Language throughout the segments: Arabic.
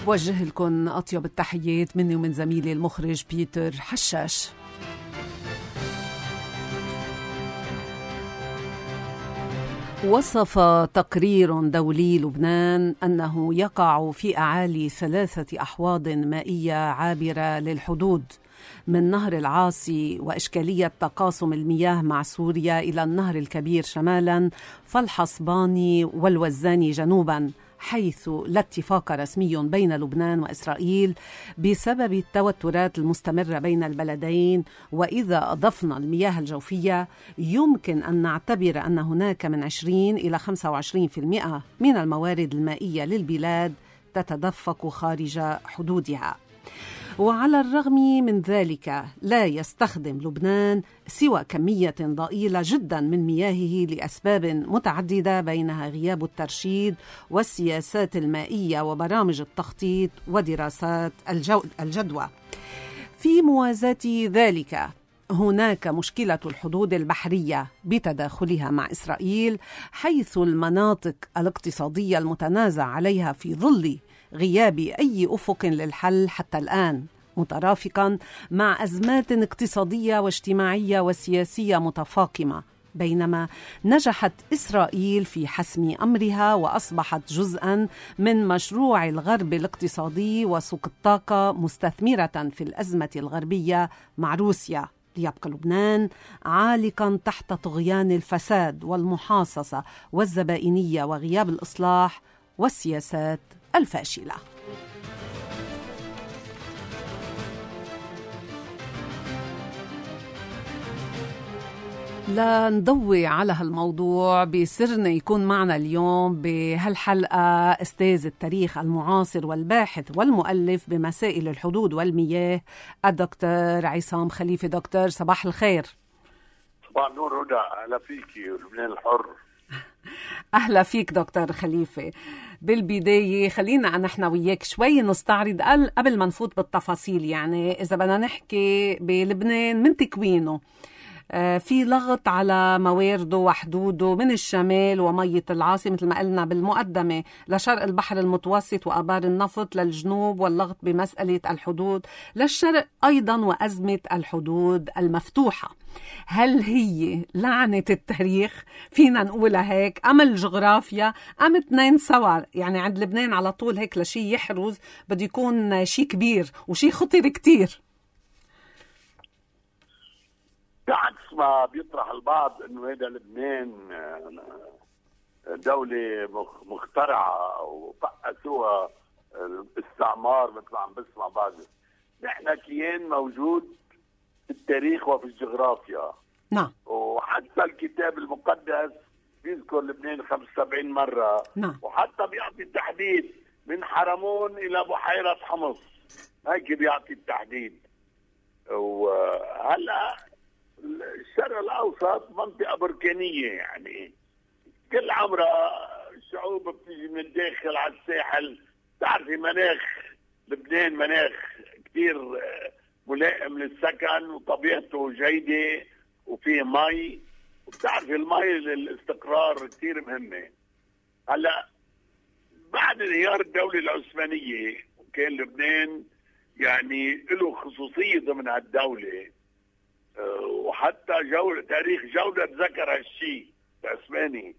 بوجه لكم أطيب التحيات مني ومن زميلي المخرج بيتر حشاش. وصف تقرير دولي لبنان أنه يقع في أعالي 3 أحواض مائية عابرة للحدود، من نهر العاصي وإشكالية تقاسم المياه مع سوريا إلى النهر الكبير شمالا فالحصباني والوزاني جنوبا، حيث لا اتفاق رسمي بين لبنان وإسرائيل بسبب التوترات المستمرة بين البلدين. وإذا أضفنا المياه الجوفية يمكن أن نعتبر أن هناك من 20 إلى 25% من الموارد المائية للبلاد تتدفق خارج حدودها. وعلى الرغم من ذلك لا يستخدم لبنان سوى كمية ضئيلة جدا من مياهه لأسباب متعددة، بينها غياب الترشيد والسياسات المائية وبرامج التخطيط ودراسات الجدوى. في موازاة ذلك هناك مشكلة الحدود البحرية بتداخلها مع إسرائيل، حيث المناطق الاقتصادية المتنازع عليها في ظل غياب أي أفق للحل حتى الآن، مترافقا مع أزمات اقتصادية واجتماعية وسياسية متفاقمة. بينما نجحت إسرائيل في حسم أمرها وأصبحت جزءا من مشروع الغرب الاقتصادي وسوق الطاقة، مستثمرة في الأزمة الغربية مع روسيا، ليبقى لبنان عالقا تحت طغيان الفساد والمحاصصة والزبائنية وغياب الإصلاح والسياسات الفاشلة. لنضوي على هالموضوع بسرنا يكون معنا اليوم بهالحلقة أستاذ التاريخ المعاصر والباحث والمؤلف بمسائل الحدود والمياه الدكتور عصام خليفة. دكتور صباح الخير. صباح النور هدى، أهلا فيكي ولبنان الحر. أهلا فيك دكتور خليفة. بالبداية خلينا نحن وياك شوي نستعرض قبل ما نفوت بالتفاصيل، يعني إذا بدنا نحكي بلبنان من تكوينه، في لغط على موارده وحدوده من الشمال ومية العاصي مثل ما قلنا بالمقدمة لشرق البحر المتوسط وآبار النفط للجنوب، واللغط بمسألة الحدود للشرق أيضا وأزمة الحدود المفتوحة. هل هي لعنة التاريخ فينا نقولها هيك، أم الجغرافيا، أم اثنين سوا؟ يعني عند لبنان على طول هيك لشي يحرز بده يكون شي كبير وشي خطير كتير. بعكس ما بيطرح البعض انه هيدا لبنان دولة مخترعة وفقسوها الاستعمار مثل ما عم بسمع بعض. نحن كيان موجود في التاريخ وفي الجغرافيا. نعم. وحتى الكتاب المقدس بيذكر لبنان 75 مرة. نعم. وحتى بيعطي التحديد من حرمون إلى بحيرة حمص، هيك بيعطي التحديد. وهلأ الشرق الأوسط منطقة بركانية، يعني كل عمرها الشعوب بتيجي من الداخل على الساحل. تعرفي مناخ لبنان مناخ كتير ملائم للسكن وطبيعته جيدة وفيه مي، وبتعرفي المي للاستقرار كتير مهمة. هلا بعد انهيار الدولة العثمانية كان لبنان يعني له خصوصية ضمن هالدولة، وحتى تاريخ جودة ذكر هالشيء العثماني،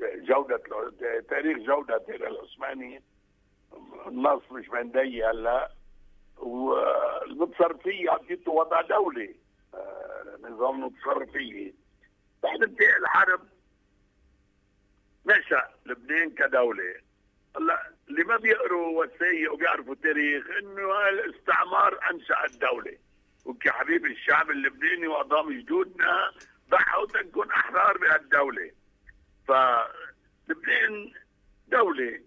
تاريخ جودة العثماني، النص مش مندي هلا. والمتصرفية عطيته وضع دولي، نظام متصرفية. بعد انتهاء الحرب نشأ لبنان كدولة. هلا اللي ما بيقروا وثائق وبيعرفوا تاريخ انه الاستعمار انشأ الدولة، وكحبيب الشعب اللبناني وأضام جدودنا ضحوا تكون أحرار بهالدولة. فلبنان دولة.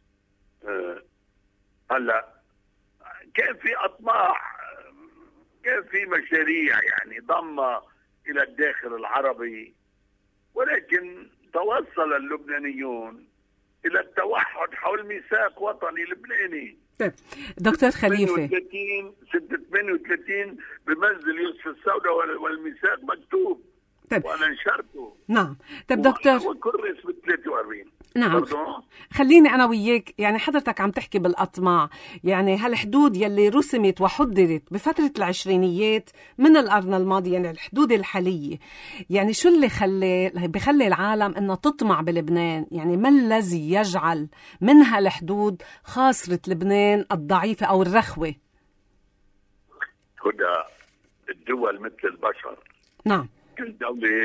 هلا كان في أطماع، كان في مشاريع يعني ضمها إلى الداخل العربي، ولكن توصل اللبنانيون إلى التوحد حول ميثاق وطني لبناني. دكتور خليفة، سنة 38 بمنزل يوسف السوداء والميثاق مكتوب. وأنا نشرته. نعم. طيب دكتور، وكرس ب 43. نعم. خليني أنا وياك، يعني حضرتك عم تحكي بالأطماع، يعني هالحدود يلي رسمت وحددت بفترة العشرينيات من القرن الماضي، يعني الحدود الحالية، يعني شو اللي بخلي العالم إنه تطمع بلبنان؟ يعني ما الذي يجعل منها الحدود خاصرة لبنان الضعيفة أو الرخوة؟ هدى، الدول مثل البشر. نعم. كل دولة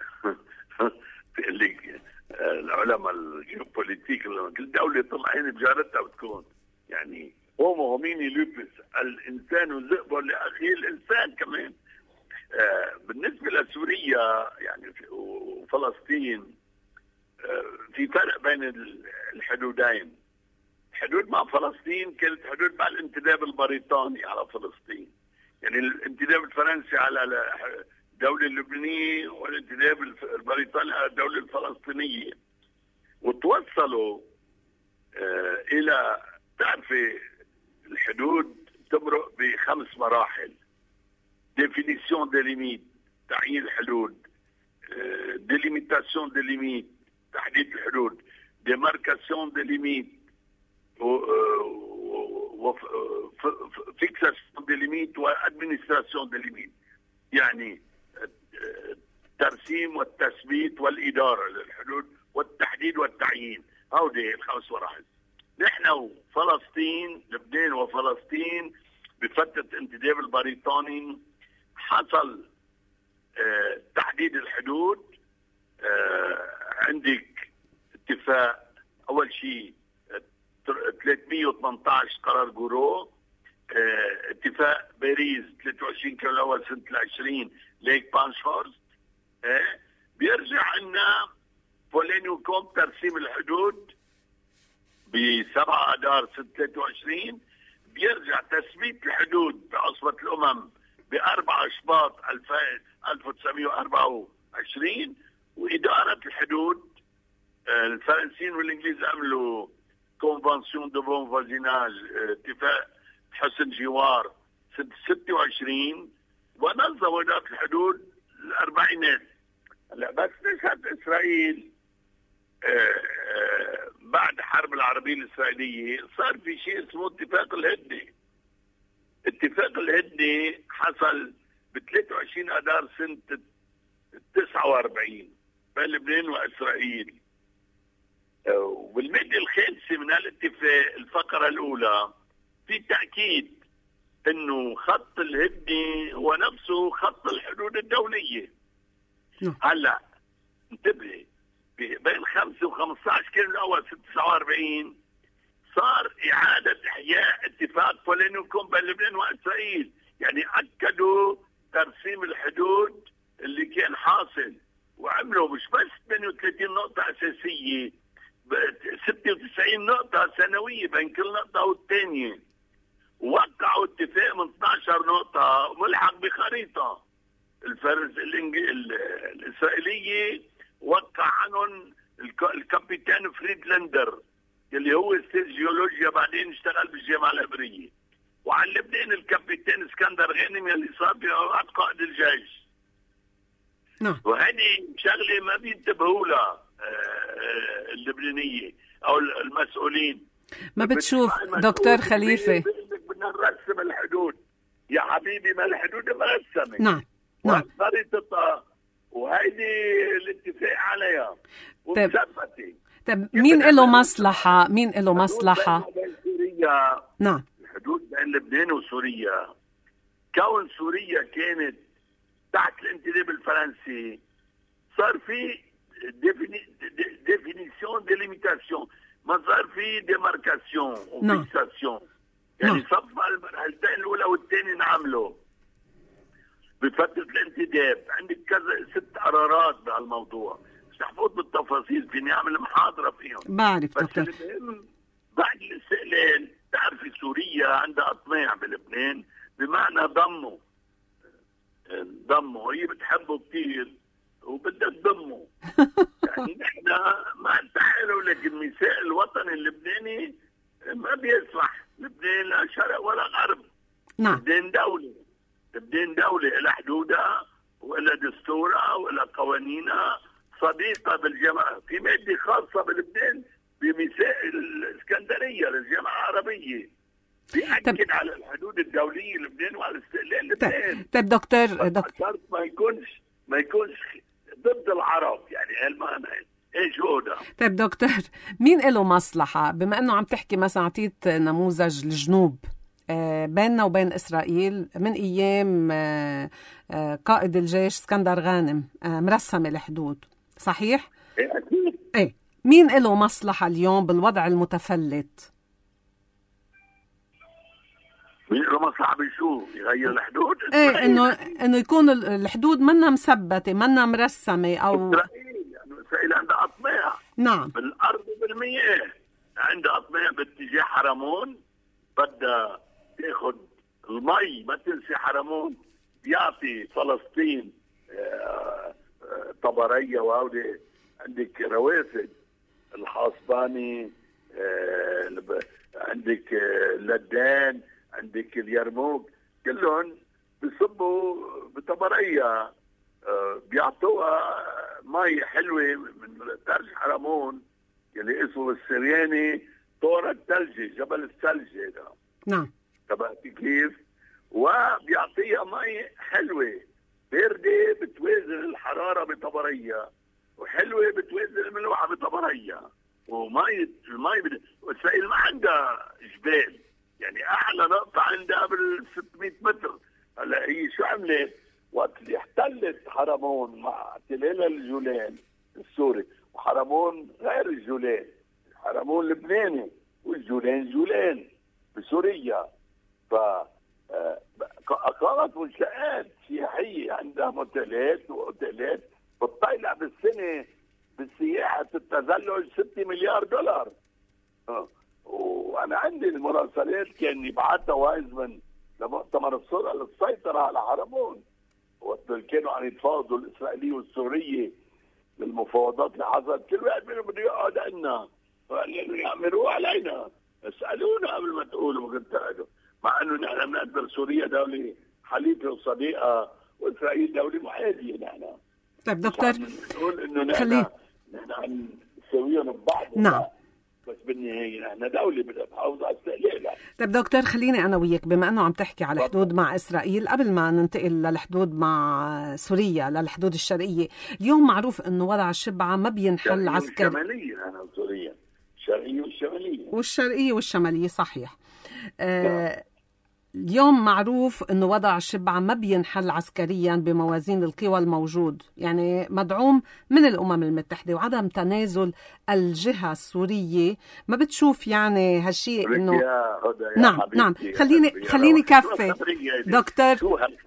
اللي العلماء الجيوبوليتيك كل دولة طمعين بجارتها بتكون، يعني هومو هوميني لوبس، الإنسان ذئب لأخيه الإنسان كمان. بالنسبة لسوريا يعني وفلسطين، في فرق بين الحدودين. الحدود مع فلسطين كانت حدود مع الانتداب البريطاني على فلسطين، يعني الانتداب الفرنسي على الدولة اللبنانية والانتداب البريطاني على الدولة الفلسطينية، وتوصلوا إلى، تعرفي الحدود تمرق ب5 مراحل: ديفينيسيون دي ليميت، تعيين الحدود; ديليميتاسيون دي ليميت، تحديد الحدود; ديماركاسيون دي ليميت، فيكساسيون دي ليميت، وادمنستراسيون دي ليميت، يعني الترسيم والتثبيت والإدارة للحدود والتحديد والتعيين. هودي ال5 مراحل. نحن وفلسطين، لبنان وفلسطين، بفترة انتداب البريطاني حصل تحديد الحدود. عندك اتفاق أول شيء 318 قرار جورو، اتفاق باريس 23 كيلو الأول سنة 20 ليك بانشورست. بيرجع لنا بولينيوكوم ترسيم الحدود ب7 آذار سنة 23. بيرجع تثبيت الحدود بعصبة الأمم ب4 شباط 1924. وإدارة الحدود، الفرنسيين والإنجليز عملوا كونفانسيون دو بون فازيناج، اتفاق حسن جوار سنة 26، ونظموا إدارة الحدود الأربعينات. هلا بس نشأت إسرائيل بعد حرب العربية الإسرائيلية، صار في شيء اسمه اتفاق الهدنة. اتفاق الهدنة حصل ب 23 آذار سنة 49 بين لبنان وإسرائيل. والمادة الخامسة من هالاتفاق الفقرة الأولى في تأكيد إنه خط الهدنة هو نفسه خط الحدود الدولية. هلا انتبهي، بين 5 و15 كان الأول 49 صار إعادة إحياء اتفاق بولينيوكوم بين لبنان وإسرائيل، يعني أكدوا ترسيم الحدود اللي كان حاصل، وعملوا مش بس 38 نقطة أساسية، 96 نقطة سنوية بين كل نقطة والثانية. وقعوا اتفاق من 12 نقطة ملحق بخريطة. الإسرائيلية وقع عنهم الكابيتان فريدلندر اللي هو استاذ جيولوجيا، بعدين اشتغل بالجامعة العبرية. وعن لبنان الكابيتان اسكندر غانم اللي صار بأوقات قائد الجيش. وهذه شغلة ما بينتبهوا لها اللبنانية أو المسؤولين. ما بتشوف دكتور خليفة؟ بدنا نرسم الحدود يا حبيبي، ما الحدود مرسمة. نعم نعم. خريطتها وهيدي الاتفاق عليها ومثبتة. طيب مين له مصلحة؟ مين له مصلحة؟ سوريا. نعم. الحدود بين لبنان وسوريا، كون سوريا كانت تحت الانتداب الفرنسي، صار في ديفينيسيون ديليميتاسيون، ما صار في ديماركاسيون وفيكساسيون. يعني صفى المرحلتين الأولى والثانية نعمله بفترة الانتداب. عندك كذا 6 قرارات بهالموضوع، مش رح بالتفاصيل، فيني أعمل محاضرة فيهم. بعرف بس المهم بعد الاستقلال، تعرفي سوريا عندها أطماع بلبنان، بمعنى ضمه هي بتحبه كثير وبدها تضمه. يعني نحن ما نتحايلوا، لكن الميثاق الوطني اللبناني ما بيسمح لبنان لا شرق ولا غرب. نعم. لبنان دولة إلى حدودها وإلى دستورها وإلى قوانينها، صديقة بالجامعة، في مادة خاصة بلبنان بميثاق الإسكندرية للجامعة العربية بيأكد على الحدود الدولية لبنان وعلى استقلال لبنان. طيب دكتور شرط ما يكونش ضد العرب، يعني هالمعنى ايش هو ده؟ طيب دكتور، مين له مصلحة بما انه عم تحكي مثلا عطيت نموذج الجنوب بيننا وبين إسرائيل من أيام قائد الجيش اسكندر غانم مرسم الحدود، صحيح؟ إيه أكيد. إيه، مين له مصلحة اليوم بالوضع المتفلت؟ مين له مصلحة بشو؟ يغير الحدود؟ إيه، إنه يكون الحدود منا مثبتة منا مرسمة أو إسرائيل عندها أطماع. نعم. بالأرض وبالمياه عندها أطماع باتجاه حرمون، بدها تاخد المي. ما تنسي حرمون بيعطي فلسطين طبرية، وهودي عندك رواسد الحاصباني، عندك لدان، عندك اليرموك، كلهم بيصبوا بطبرية بيعطوها مي حلوة من ترج حرمون اللي اسمه السرياني طور الثلجي، جبل الثلج هذا. نعم. تبعتي كيف؟ وبيعطيها مي حلوة باردة بتوازن الحرارة بطبرية، وحلوة بتوازن الملوحة بطبرية، المي إسرائيل ما عندها جبال، يعني أعلى نقطة عندها بال 600 متر. هلا هي شو عملت؟ وقت اللي احتلت حرمون مع احتلال الجولان السوري، وحرمون غير الجولان، حرمون لبناني والجولان جولان بسوريا، فأقامت منشآت سياحية عندها موتيلات وأوتيلات بتطلع بالسنة بالسياحة التزلج 6 مليار دولار. وأنا عندي المراسلات كان يبعثها وايزمان لمؤتمر الصلح للسيطرة على حرمون، وقت كانوا عم يتفاوضوا الإسرائيلية والسورية للمفاوضات اللي حصلت، كل واحد منهم بده يقعد عنا وقال يعملوا علينا، اسألونا قبل ما تقولوا ما كنتوا، مع انه نحن بنقدر سوريا دولة حليفة وصديقة وإسرائيل دولة معادية. نحن طيب دكتور نقول انه نحن عم نسويهم ببعض. نعم. بس بالنهاية نحن دولة بدها تحافظ على استقلالها. طيب دكتور، خليني أنا وياك بما أنه عم تحكي على الحدود مع إسرائيل، قبل ما ننتقل للحدود مع سوريا للحدود الشرقية، اليوم معروف أنه وضع الشبعة ما بينحل عسكري. الشمالية أنا سوريا، الشرقية والشمالية. والشرقية والشمالية صحيح. اليوم معروف أنه وضع الشبعة ما بينحل عسكريا بموازين القوى الموجود، يعني مدعوم من الأمم المتحدة، وعدم تنازل الجهة السورية ما بتشوف يعني هالشيء إنه نعم. خليني كفي دكتور،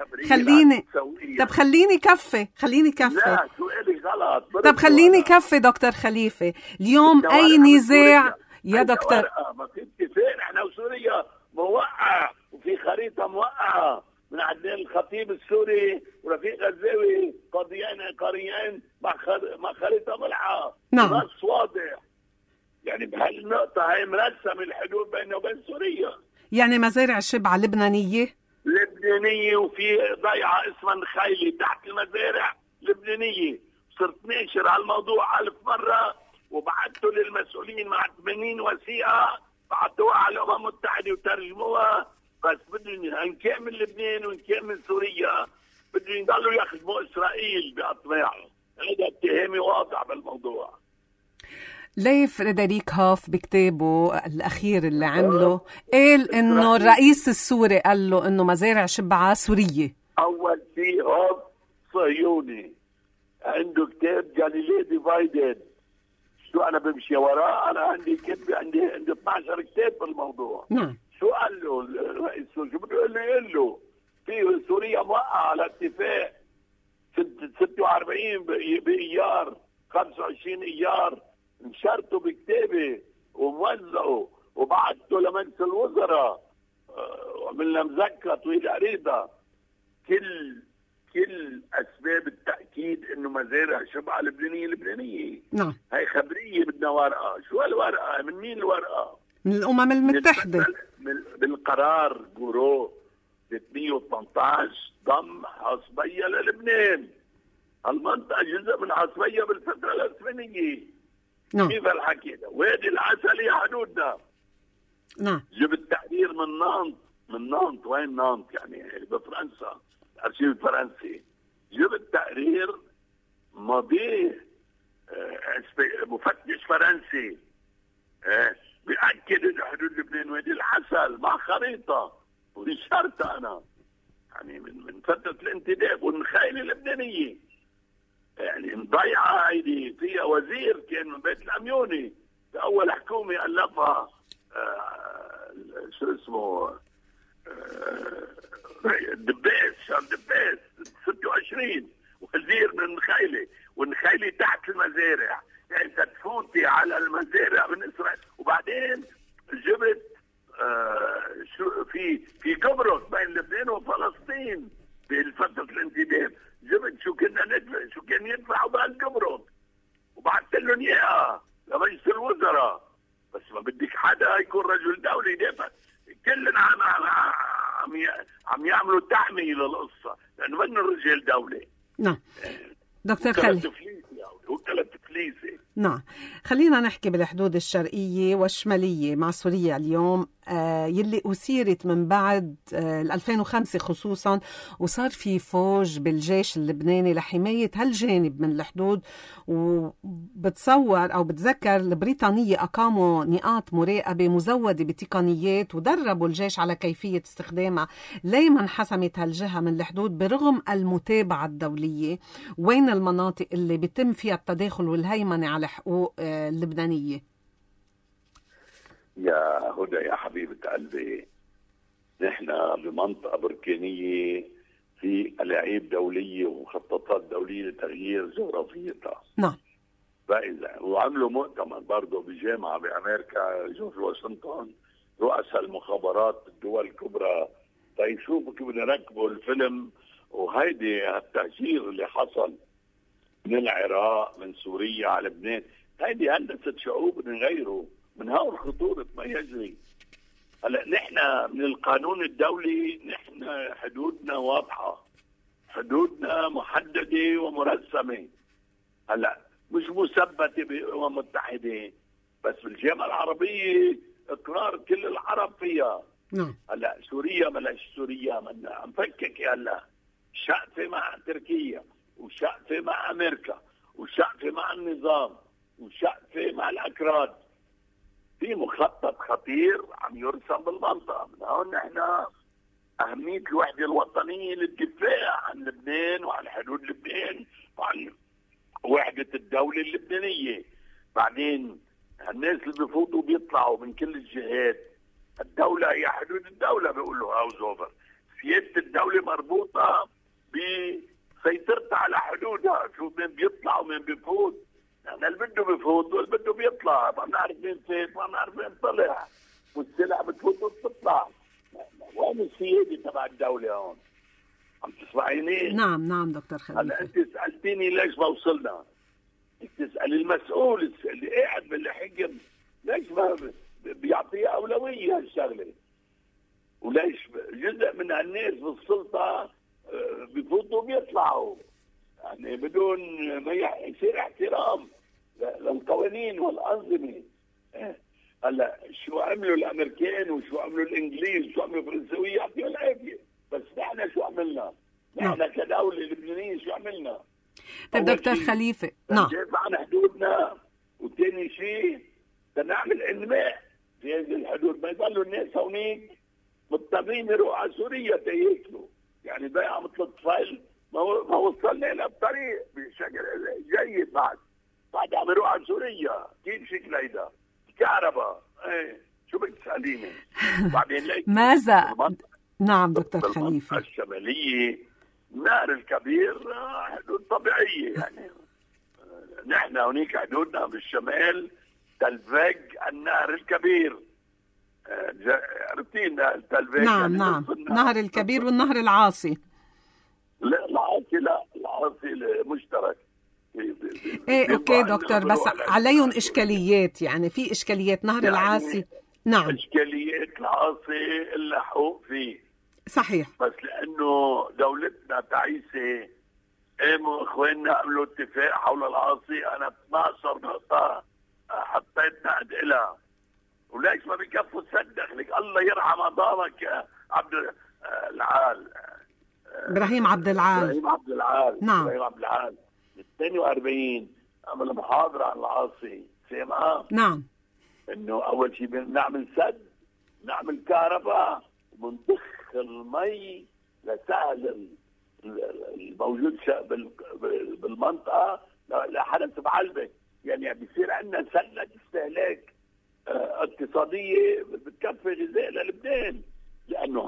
خليني كفي لا سؤالي غلط. طب خليني كفي دكتور خليفة. اليوم أي نزاع يا دكتور؟ ما في اتفاق، احنا وسوريا موقع وفي خريطة موقعة من عندنا الخطيب السوري ورفيق غزاوي قريان مع خريطة ملحة. نعم. نص واضح، يعني بهالنقطة هاي مرسم الحدود بيننا وبين سوريا. يعني مزارع الشبعة لبنانية وفي ضيعة اسمها نخيلي تحت المزارع لبنانية. صرت ناشر على الموضوع 1000 مرة وبعثته للمسؤولين مع 80 وثيقة، بعثوها على الأمم المتحدة وترجموها. بس بدهم نكمل لبنان ونكمل سوريا، بدهم يضلوا يخدموا إسرائيل بأطماعهم. هذا اتهامي واضح بالموضوع. ليه فريدريك هوف بكتابه الأخير اللي عمله قال إنه الرئيس السوري قال له إنه مزارع شبعة سورية؟ أول شيء هوف صهيوني، عنده كتاب جاليليه ديفايدد. شو أنا بمشي وراه؟ أنا عندي 12 كتاب بالموضوع. نعم. شو قال له الرئيس السوري؟ شو بده يقول له؟ في سوريا موقعة على اتفاق 46 بإيار 25 إيار، نشرته بكتابه وموزعه وبعثته لمجلس الوزراء وعملنا مذكرة طويلة عريضة. كل أسباب التأكيد إنه مزارع شبعة لبنانية. نعم. هاي خبرية بدنا ورقة. شو هالورقة؟ من مين الورقة؟ من الأمم المتحدة. بالقرار جورو 318 ضم حصبية للبنان. المنطقة جزء من عصبية بالفترة العثمانية. نعم. كيف الحكي ده؟ وادي العسل هي حدودنا. نعم. جبت تقرير من نانت وين نانت يعني بفرنسا، الارشيف الفرنسي. جبت تقرير ماضيه مفتش فرنسي بيأكد انه حدود لبنان وادي العسل مع خريطة ونشرتها انا يعني من فترة الانتداب والنخيل اللبنانية. يعني مضيعة هيدي، فيها وزير كان من بيت الأميوني بأول حكومة ألفها شو اسمه دباس، شان دباس 26 وزير من النخيلة، والنخيلة تحت المزارع، يعني تفوتي على المزارع من إسرائيل. وبعدين جبت شو في قبرص بين لبنان وفلسطين بالفترة الانتداب، جبت شو كنا ندفع، شو كان يدفعوا بهالقبرص وبعثت لهم اياها لمجلس الوزراء. بس ما بدك حدا يكون رجل دولي دائما، كلنا عم يعملوا تحمية للقصة لأنه بدنا رجال دولي. نعم دكتور خليل. وكالة فليسة. نعم، خلينا نحكي بالحدود الشرقية والشمالية مع سوريا اليوم، يلي أثيرت من بعد 2005 خصوصا، وصار في فوج بالجيش اللبناني لحماية هالجانب من الحدود. وبتصور أو بتذكر البريطانية أقاموا نقاط مراقبة مزودة بتقنيات ودربوا الجيش على كيفية استخدامها. ليه انحسمت هالجهة من الحدود برغم المتابعة الدولية؟ وين المناطق اللي بيتم فيها التداخل والهيمنة على حقوق اللبنانية؟ يا هدى يا حبيبة قلبي، نحن بمنطقة بركانية في ألاعيب دولية ومخططات دولية لتغيير جغرافيتها. نعم. فإذا وعملوا مؤتمر برضه بجامعة بأمريكا، جورج واشنطن، رؤساء المخابرات الدول الكبرى تيشوفوا كيف نركبوا الفيلم. وهيدي التهجير اللي حصل من العراق من سوريا على لبنان، هيدي هندسة شعوب نغيره من هون خطورة ما يجري. هلا نحن من القانون الدولي نحن حدودنا واضحة، حدودنا محددة ومرسمة. هلا مش مثبتة بالأمم المتحدة بس بالجامعة العربية اقرار كل العرب فيها. هلا سوريا ملاش سوريا منا عم فكك هلا شقفة مع تركيا وشقفة مع أمريكا وشقفة مع النظام وشقفة مع الأكراد. في مخطط خطير عم يرسم بالمنطقة. من هون نحن أهمية الوحدة الوطنية للدفاع عن لبنان وعن حدود لبنان وعن وحدة الدولة اللبنانية. بعدين الناس اللي بيفوتوا بيطلعوا من كل الجهات، الدولة هي حدود الدولة بيقولوا هاوز اوفر. سيادة الدولة مربوطة بسيطرتها على حدودها، شو مين بيطلع ومين بيفوت. يعني اللي بده بيفوت واللي بده بيطلع، ما بنعرف مين فات ما بنعرف مين طلع، والسلع بتفوت وبتطلع. وين السيادة تبع الدولة هون؟ عم تسمعيني؟ نعم دكتور خليل. هلا انت سألتيني ليش ما وصلنا؟ تسأل المسؤول اللي قاعد بالحجم ليش ما بيعطيه أولوية هالشغلة؟ وليش جزء من الناس بالسلطة بيفوتوا وبيطلعوا يعني بدون ما يصير احترام للقوانين والأنظمة. هلا شو عملوا الأمريكان وشو عملوا الإنجليز وشو عملوا الفرنسوية يعطيهم العافية، بس نحن شو عملنا؟ نحن كدولة لبنانية شو عملنا؟ طيب دكتور خليفة، نعم ندافع عن حدودنا، وثاني شيء نعمل انماء في هذه الحدود. ما يضلوا الناس هونيك مضطرين يروحوا على سوريا تياكلوا، يعني ضيعة مثل الطفل ما وصلنا إلى بطريق بشكل جيد. بعد عم يروح على سوريا كيف شكل هيدا؟ كهرباء ايه شو بدك تسأليني؟ بعدين ليك ماذا؟ نعم دكتور خليفة. الشمالية النهر الكبير حدود طبيعية، يعني نحن هناك حدودنا بالشمال تلفاج النهر الكبير. عرفتين التلفاج؟ نعم نعم، النهر الكبير والنهر العاصي. لا العاصي مشترك. ايه اوكي دكتور، بس عليهم اشكاليات، يعني في اشكاليات نهر يعني العاصي. نعم اشكاليات العاصي اللحوق فيه صحيح، بس لانه دولتنا تعيسه قاموا اخواننا عملوا اتفاق حول العاصي. انا 12 نقطة حطيت نقد لها، وليش ما بكفوا تصدق لك الله يرحم عظامك يا عبد العال، إبراهيم عبد العال. إبراهيم عبد العال. نعم. إبراهيم عبد العال 42 عمل محاضرة عن العاصي، سامعة؟ نعم. انه اول شيء بنعمل سد، نعمل كهرباء، وبنضخ المي لسهل الموجود بالمنطقة لحدث بعلبة. يعني بيصير عندنا سلة استهلاك اقتصادية بتكفي غذاء للبنان، لأنه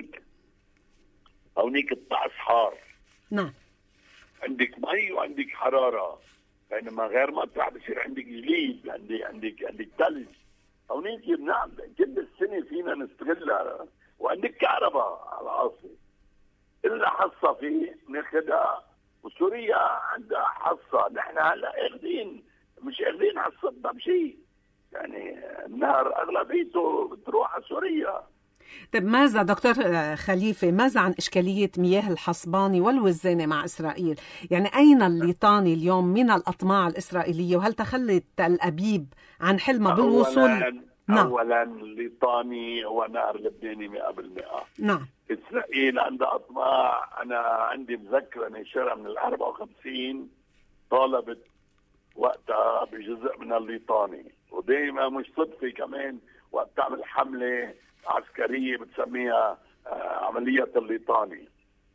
هونيك الطقس حار. نعم. عندك مي وعندك حرارة، بينما غير مطرح بصير عندك جليد، عندك ثلج. هونيك بنعم كل السنة فينا نستغلها، وعندك كهرباء على العاصي. إلا حصة فيه ناخدها، وسوريا عندها حصة. نحن هلا مش اخذين حصتنا بشيء، يعني النهر اغلبيته بتروح على سوريا. طيب ماذا دكتور خليفة، ماذا عن إشكالية مياه الحصباني والوزانة مع إسرائيل؟ يعني أين الليطاني اليوم من الأطماع الإسرائيلية، وهل تخلت تل أبيب عن حلمها بالوصول؟ نعم. أولا الليطاني هو نهر لبناني 100%. نعم. إسرائيل عندها أطماع. أنا عندي مذكرة نشرها من 54 طالبت وقتها بجزء من الليطاني، ودائما مش صدفة كمان وقت تعمل حملة عسكرية بتسميها عملية الليطاني.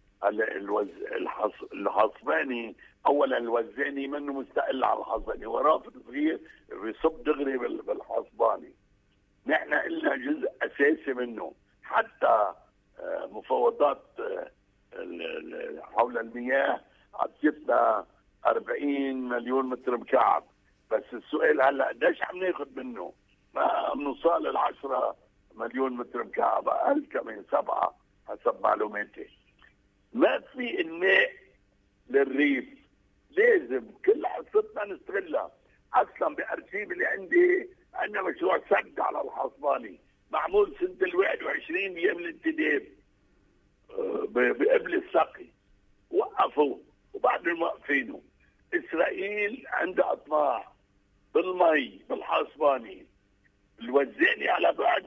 الحصباني أولا الوزاني منه مستقل عن الحصباني، هو رافد صغير بيصب دغري بالحصباني. نحن إلنا جزء أساسي منه. حتى مفاوضات حول المياه عطيتنا 40 مليون متر مكعب، بس السؤال هلا قديش عم ناخذ منه؟ ما بنوصل ل10 مليون متر مكعب، اقل كمان 7 حسب معلوماتي. ما في الماء للريف، لازم كل حصتنا نستغلها. اصلا بارشيف اللي عندنا مشروع سد على الحصباني معمول سنه 21 بيوم الانتداب بقبل السقي، وقفوه وبعدين موقفينه. اسرائيل عندها اطماع بالمي بالحصباني. الوزاني على بعد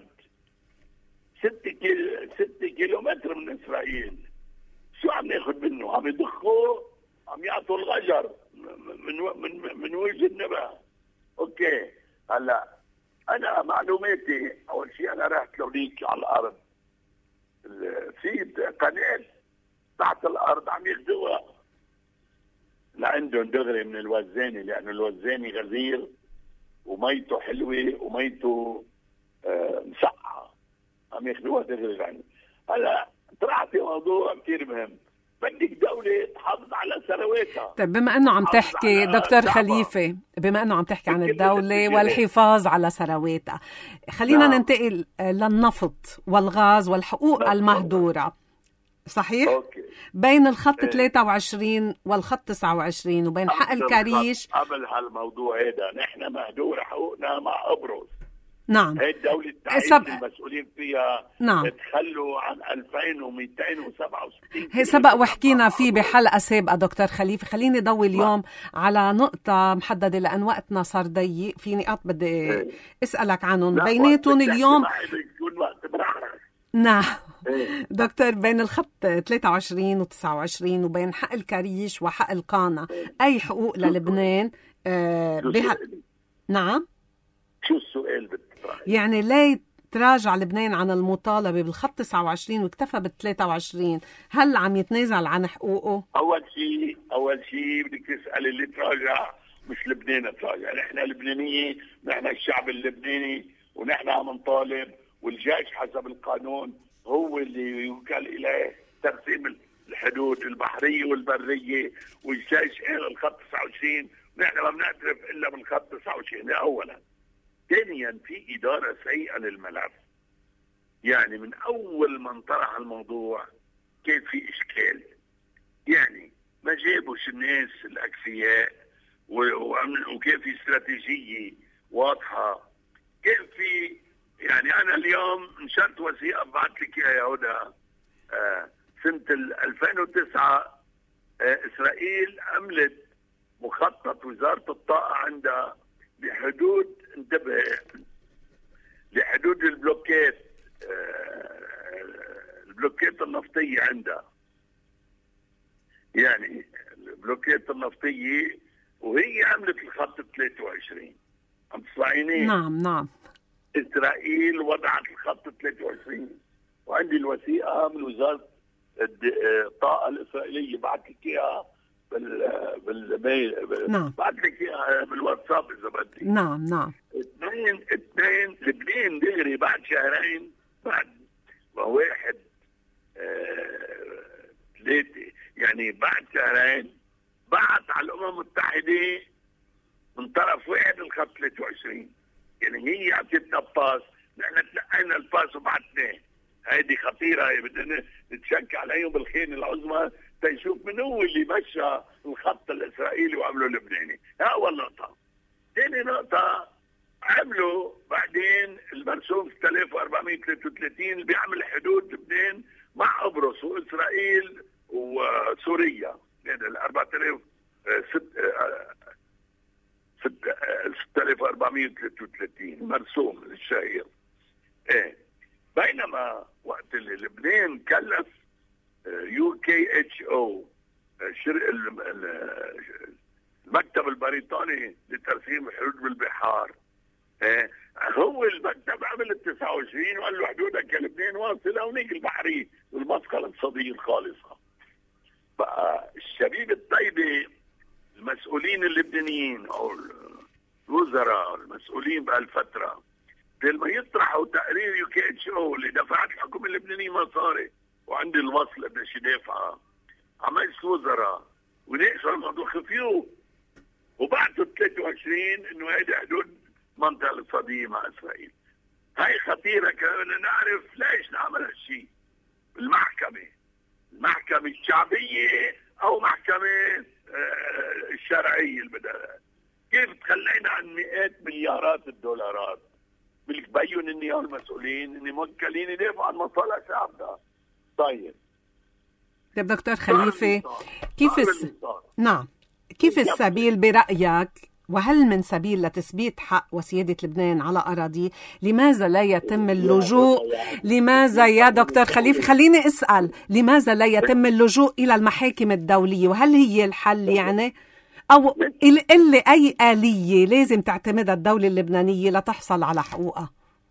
6 كيلومتر من اسرائيل. شو عم ناخذ منه؟ عم يضخوا، عم يعطوا الغجر من وجه النبأ. اوكي. هلا انا معلوماتي اول شيء انا رحت لوليك على الارض، في قناه تحت الارض عم ياخذوها لعندهم دغري من الوزاني، لانه الوزاني غزير وميته حلوه وميته مسقعه، عم ياخذوها دغري لعندهم. هلا طرحت في موضوع كثير مهم، بدك دولة تحافظ على ثرواتها. طيب بما انه عم تحكي دكتور خليفة، بما انه عم تحكي عن الدولة والحفاظ على ثرواتها، خلينا ننتقل للنفط والغاز والحقوق المهدورة. صحيح؟ أوكي. بين الخط 23 والخط 29 وبين حق الكريش. قبل هالموضوع هذا نحن مهدور حقوقنا مع قبرص. نعم. هي الدولة التعيين المسؤولين فيها. نعم. تخلوا عن 2267. هي سبق وحكينا فيه بحلقة سابقة دكتور خليفة. خليني ضوي اليوم على نقطة محددة لأن وقتنا صار ضيق. في نقاط بدي أسألك عنهم بيناتهم اليوم. نعم. دكتور، بين الخط 23 و 29 وبين حق الكريش وحق القانا، أي حقوق للبنان نعم. شو السؤال يعني ليه تراجع لبنان عن المطالبة بالخط 29 واكتفى بال 23؟ هل عم يتنازل عن حقوقه؟ أول شيء بدك تسأل اللي تراجع، مش لبنان تراجع. نحن لبنانيين، نحن الشعب اللبناني، ونحن عم نطالب، والجيش حسب القانون هو اللي يوكل إليه تقسيم الحدود البحرية والبرية، والجيش قال الخط 29، نحن ما بنعترف إلا بالخط 29. أولا. ثانيا في إدارة سيئة للملف. يعني من أول ما انطرح الموضوع كان في إشكال، يعني ما جابوش الناس الأكفياء، وكان في استراتيجية واضحة. كان في يعني أنا اليوم نشرت وثيقة بعت لك يا هدى سنة 2009 إسرائيل عملت مخطط وزارة الطاقة عندها بحدود، انتبه، لحدود البلوكات النفطية عندها، يعني البلوكات النفطية، وهي عملت الخط 23. عم تسمعيني؟ نعم. إسرائيل وضعت الخط 23، وعندي الوثيقة من وزارة الطاقة الإسرائيلية، بعت لك إياها بالميل، بعت لك إياها بالواتساب إذا بدي. نعم. اثنين لبنان دغري بعد شهرين، بعد 1/3، يعني بعد شهرين بعت على الأمم المتحدة من طرف واحد الخط 23. يعني هي عطتنا باس، نحن تلقينا الباس وبعتناه. هيدي خطيرة، هي بدنا نتشك عليهم بالخين العظمى تنشوف من هو اللي مشى الخط الإسرائيلي وعمله اللبناني. أول نقطة. ثاني نقطة، عملوا بعدين المرسوم 3433 اللي بيعمل حدود لبنان مع قبرص وإسرائيل وسوريا. هذا ال 6433 مرسوم الشهير. بينما وقت اللي لبنان كلف UKHO المكتب البريطاني لترسيم الحدود بالبحار، هو المكتب عمل ال 29 وقال له حدودك يا لبنان واصله ونيجي البحريه والمنطقه الاقتصاديه الخالصه. بقى الشبيبه الطيبه، المسؤولين اللبنانيين او الوزراء المسؤولين بهالفتره لما يطرحوا تقرير UKHO اللي دفعت الحكومه اللبنانيه مصاري، وعندي الوصل بدي دافعه على مجلس الوزراء وناقشوا الموضوع، خفيوه وبعتوا 23 انه هيدي حدود منطقه الاقتصاديه مع اسرائيل. هاي خطيره، كمان نعرف ليش نعمل هالشيء. المحكمه الشعبيه او محكمه الشرعيه اللي بدها، كيف تخلينا عن مئات مليارات الدولارات بيبين اني المسؤولين اني موكلين يدافعوا عن مصالح شعبنا. طيب دكتور خليفه، كيف السبيل برأيك، وهل من سبيل لتثبيت حق وسيادة لبنان على أراضي؟ لماذا لا يتم اللجوء؟ لماذا يا دكتور خليفه، خليني أسأل، لماذا لا يتم اللجوء إلى المحاكم الدولية؟ وهل هي الحل يعني؟ أو اللي أي آلية لازم تعتمدها الدولة اللبنانية لتحصل على حقوقها؟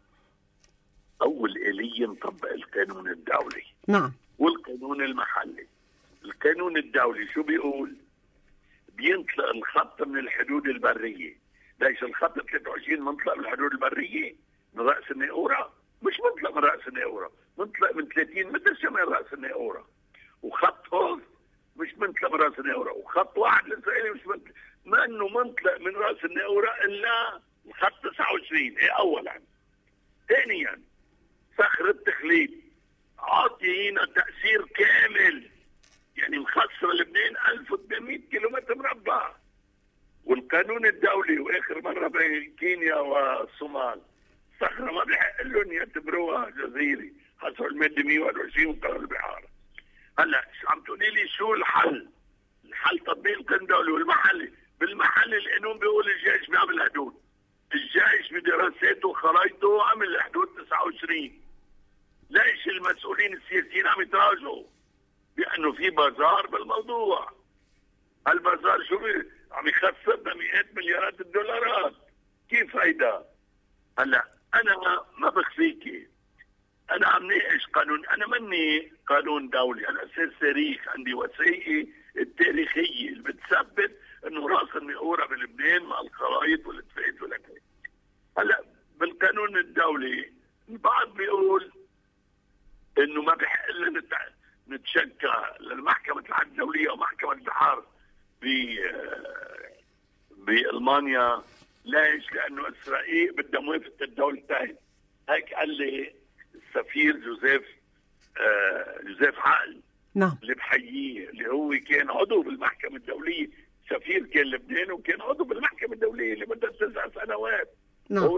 أول آلية نطبق القانون الدولي. نعم. والقانون المحلي. القانون الدولي شو بيقول؟ بينطلق الخط من الحدود البرية. ليش الخط 23 منطلق من الحدود البرية؟ من رأس الناقورة؟ مش منطلق من رأس الناقورة، منطلق من 30 متر شمال رأس الناقورة. وخط هوف مش منطلق من رأس الناقورة، وخط واحد الإسرائيلي مش منطلق، ما انه منطلق من رأس الناقورة الا الخط 29. اولا. ثانيا، صخر التخليد عاطينا تأثير كامل، يعني مخصص لبنان 1800 كيلومتر مربع. والقانون الدولي واخر مره بين كينيا والصومال، صخره ما بيحق لهم يعتبروها جزيره حسب الماده 121 من قانون البحار. هلا عم تقولي لي شو الحل؟ الحل تطبيق القانون الدولي والمحلي. بالمحلي القانون بيقول الجيش بيعمل حدود، الجيش بدراساته وخرايطه عمل حدود 29. ليش المسؤولين السياسيين عم يتراجعوا؟ لأنه في بازار بالموضوع. هالبازار شو عم يخسرنا مئات مليارات الدولارات. كيف هيدا؟ هلا أنا ما بخفيكي، أنا عم ناقش قانون، أنا مني قانون دولي، أنا أساس تاريخ، عندي وثائقي التاريخية اللي بتثبت إنه رأس الناقورة بلبنان مع الخرايط والاتفاقات والأكلات. هلا بالقانون الدولي البعض بيقول إنه ما بحق لنا نتشكى للمحكمة العدل الدولية أو محكمة البحار بألمانيا. ليش؟ لأنه إسرائيل بدها موافقة الدولتين. هيك قال لي السفير جوزيف عقل. نعم. اللي بحييه، اللي هو كان عضو بالمحكمة الدولية، سفير كان لبنان وكان عضو بالمحكمة الدولية اللي بدها 9 سنوات. نعم. هو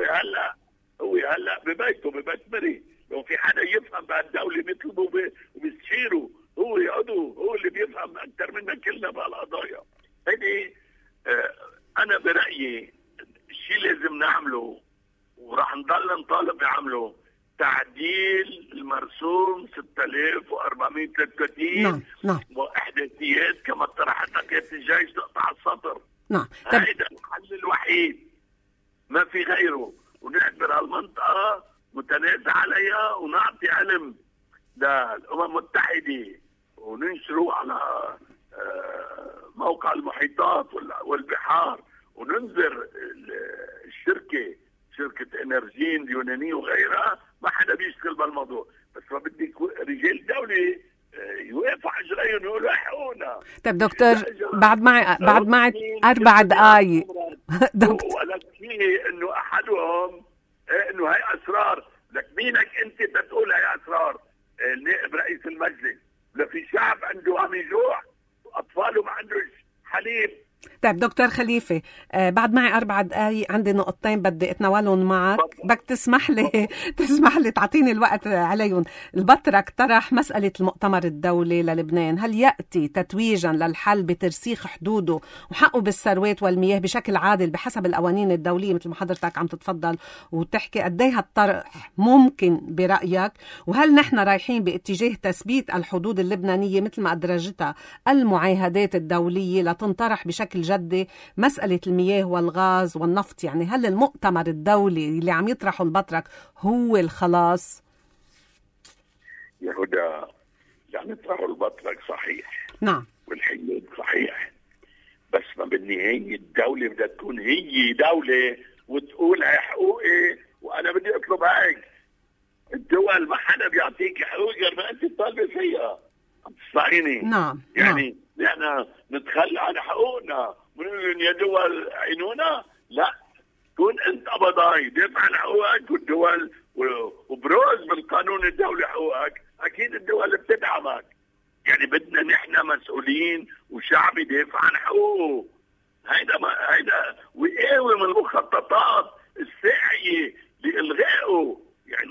هلا ببيته ببيت مري. لو في حدا يفهم بهالدولة بيطلبوا وبيستشيروا، هو هو عضو، هو اللي بيفهم اكثر منا كلنا بهالقضايا. هيدي انا برايي الشيء لازم نعمله وراح نضل نطالب بعمله تعديل المرسوم 6433. نعم. واحداثيات كما طرحتها كانت الجيش تقطع السطر. نعم. هذا الحل الوحيد، ما في غيره. ونعتبر هالمنطقه متنازع عليها ونعطي علم للامم المتحده وننشره على موقع المحيطات والبحار، وننذر شركة انرجين اليونانية وغيرها. ما حدا بيشتغل بالموضوع، بس ما بدي رجال الدولة يوقفوا على رجليهم يقولوا حقوقنا. طيب دكتور، بعد معي 4 دقائق. ولك فيه انه احدهم انه هاي اسرار. لك مينك انت تقول هاي اسرار؟ النائب رئيس المجلس. لا في شعب عنده عم يجوع واطفاله ما عندوش حليب. طيب دكتور خليفة، بعد معي 4 دقائق، عندي نقطتين بدي اتناولهم معك. بدك تسمح لي تعطيني الوقت عليهم. البطرك طرح مسألة المؤتمر الدولي للبنان، هل يأتي تتويجا للحل بترسيخ حدوده وحقه بالثروات والمياه بشكل عادل بحسب القوانين الدولية مثل ما حضرتك عم تتفضل وتحكي؟ قديه هالطرح ممكن برأيك؟ وهل نحن رايحين باتجاه تثبيت الحدود اللبنانية مثل ما أدرجتها المعاهدات الدولية لتنطرح بشكل جدي مسألة المياه والغاز والنفط؟ يعني هل المؤتمر الدولي اللي عم يطرحه البطرك هو الخلاص؟ يا هدى، يعني يطرحه البطرك صحيح، نعم، والحياد صحيح، بس ما بالنهاية الدولة بدها تكون هي دولة وتقول هاي حقوقي وأنا بدي أطلب هيك. الدول ما حدا بيعطيك حقوق غير ما أنت تطالبي فيها. عم تسمعيني؟ نعم. يعني نحن نتخلى عن حقوقنا ونقول يا دول عينونا؟ لا، كون انت قبضاي دافع عن حقوقك والدول وبروز بالقانون الدولي حقوقك، اكيد الدول بتدعمك. يعني بدنا نحن مسؤولين وشعب يدافع عن حقوقه. هيدا ويقاوم المخططات الساعية لإلغائه. يعني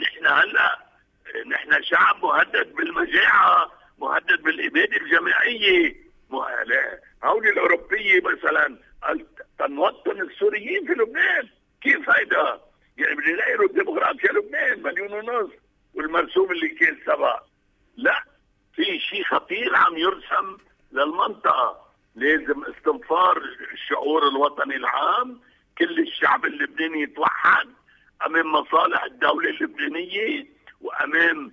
نحن شعب مهدد بالمجاعة، مهدد بالإبادة الجماعية. هؤلاء الأوروبية مثلا تنوطن السوريين في لبنان. كيف هيدا؟ يعني بدنا نغيروا الديمقراطيا لبنان 1.5 مليون والمرسوم اللي كان سبق. لا، في شيء خطير عم يرسم للمنطقة. لازم استنفار الشعور الوطني العام، كل الشعب اللبناني يتوحد أمام مصالح الدولة اللبنانية وأمام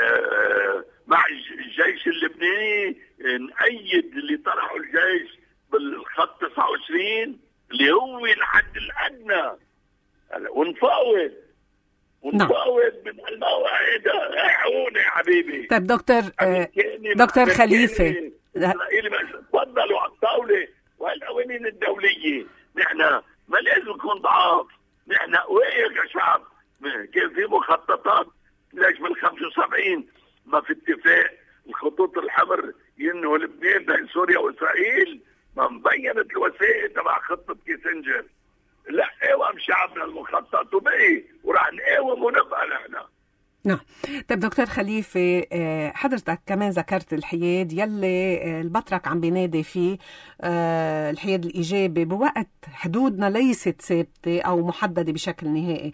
مع الجيش اللبناني. نأيد اللي طرحوا الجيش بالخط 29 اللي هو الحد الأدنى، ونفاوض من الموعد. حقوقنا يا حبيبي. طيب دكتور خليفة، تفضلوا على الطاولة والقوانين الدولية. نحن ما لازم نكون ضعاف، نحن قوية كشعب. كان في مخططات، ليش من 75 ما في اتفاق الخطوط الحمر ينهوا لبنان بين سوريا وإسرائيل؟ ما مبينت الوثائق تبع خطة كيسنجر. لا، قاوم شعبنا المخطط وبقي وراح نقاوم ونبقى نحن. نعم. طيب دكتور خليفة، حضرتك كمان ذكرت الحياد يلي البطرك عم بينادي فيه، الحياد الإيجابي، بوقت حدودنا ليست ثابتة أو محددة بشكل نهائي.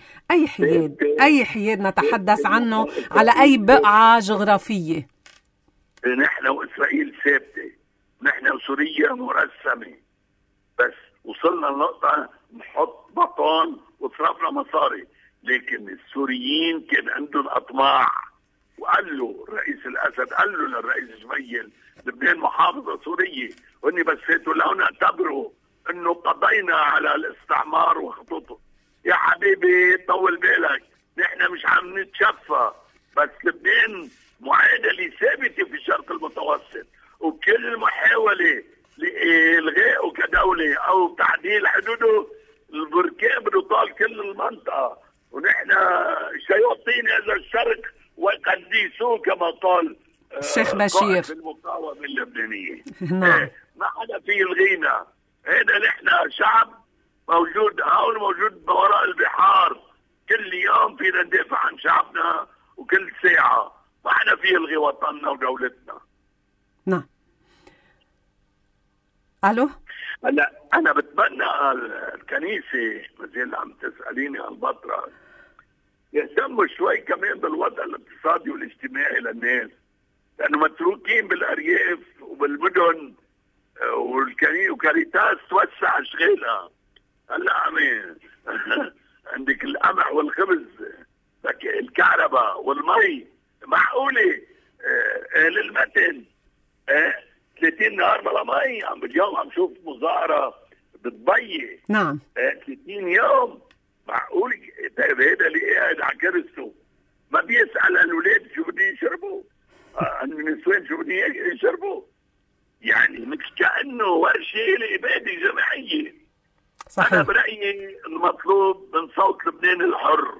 أي حياد نتحدث عنه على أي بقعة جغرافية؟ نحن وإسرائيل ثابتة، نحن وسوريا مرسمة، بس وصلنا لنقطة نحط بطون وصرفنا مصاري. لكن السوريين كان عندهم أطماع، وقال له الرئيس الأسد، قال له للرئيس جميل لبنان محافظة سورية، واني بس فاتوا لو نعتبروا انه قضينا على الاستعمار وخطوطه. يا حبيبي طول بالك، نحن مش عم نتشفى، بس لبنان معادلة ثابتة في الشرق المتوسط، وكل محاولة لإلغائه كدولة أو تعديل حدوده البركان بده طال كل المنطقة. ونحن شياطين هذا الشرق وقديسوه كما قال الشيخ بشير في المقاومة اللبنانية. ما حدا في يلغينا. هذا نحن شعب موجود هون، موجود وراء البحار. كل يوم فينا ندافع عن شعبنا، وكل ساعة ما حدا في يلغي وطننا ودولتنا. نعم. الو. هلا انا بتمنى الكنيسه مثل اللي عم تساليني عن البطرك يهتموا شوي كمان بالوضع الاقتصادي والاجتماعي للناس، لانه متروكين بالارياف وبالمدن، وكاريتاس توسع اشغالها. هلا عمين عندك القمح والخبز، الكهرباء والمي، معقوله اهل المتن 30 نهار بلا مي. اليوم عم شوف مظاهره بتضيع. نعم. 30 يوم، معقول؟ طيب هذا اللي قاعد على كرسته ما بيسال الاولاد شو بدهم يشربوا؟ النسوان شو بدهم يشربوا؟ يعني مثل كانه ورشه لاباده جماعيه. صحيح. انا برايي المطلوب من صوت لبنان الحر،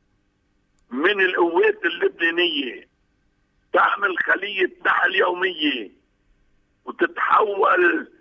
من القوات اللبنانيه، تعمل خليه نحل يوميه وتتحول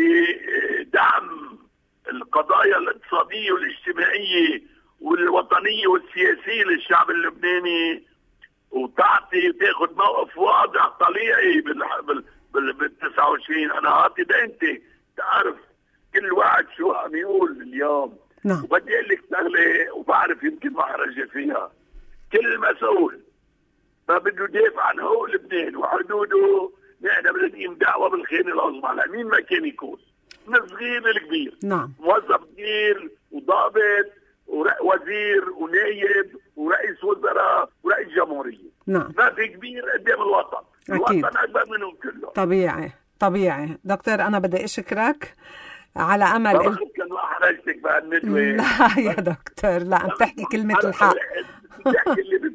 لدعم القضايا الاقتصاديه والاجتماعيه والوطنيه والسياسيه للشعب اللبناني، وتعطي وتاخذ موقف واضح طليعي بال 29. انا هاتي دينتي، تعرف كل واحد شو عم يقول اليوم. نعم. وبدي اقول لك شغله وبعرف يمكن ما حرجه فيها، كل مسؤول ما بده يدافع عن حقوق لبنان وحدوده نحن بدنا نقيم دعوه بالخيانه العظمى لمين ما كان يكون، من الصغير للكبير. نعم. موظف كبير وضابط ووزير ونايب ورئيس وزراء ورئيس جمهوريه. نعم. ما في كبير قدام الوطن. أكيد. الوطن اكبر منهم كلهم. طبيعي دكتور، انا بدي اشكرك على امل كان احرجتك بهالندوه. لا يا دكتور، لا عم تحكي كلمه الحق. بتحكي اللي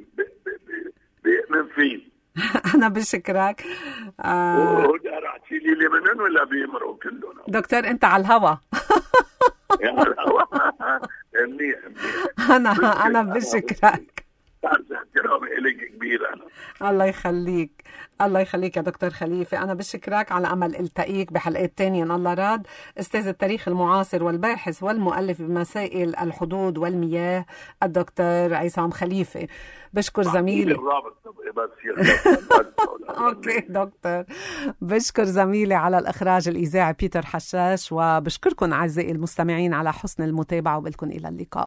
من فين. انا بشكرك. وده راح تشيلي لي منن ولا بيمروا كلهم؟ دكتور انت على الهوا. على الهوا. منيح. انا بشكرك. احترامي لك كبير. انا الله يخليك يا دكتور خليفة. أنا بشكرك على أمل التقيك بحلقات تانية إن الله راد. أستاذ التاريخ المعاصر والباحث والمؤلف بمسائل الحدود والمياه الدكتور عصام خليفة. بشكر زميلي. أوكي دكتور. بشكر زميلي على الإخراج الإذاعي بيتر حشاش، وبشكركم أعزائي المستمعين على حسن المتابعة، وبلكم إلى اللقاء.